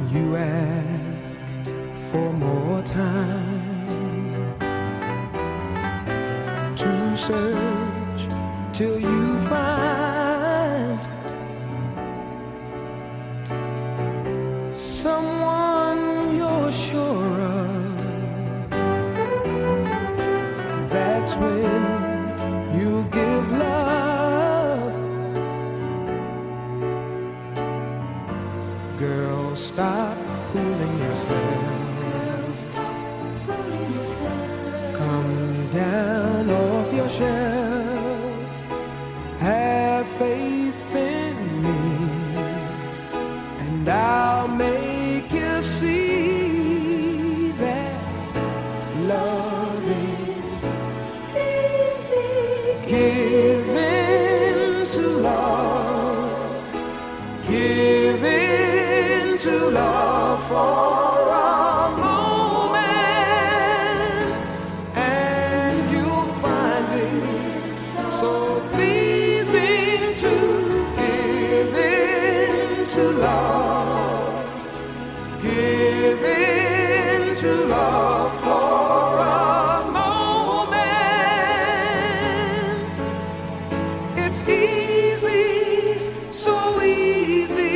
You ask for more time to search till you find someone you're sure of. That's when you give love. Girl, stop fooling yourself. Girl, stop fooling yourself. Come down off your shelf. Have faith in me, and I'll make you see that love is Easy. give in to love. Give in to love for a moment, and you'll find it so pleasing to give in to love. Give in to love for a moment. It's easy, so easy.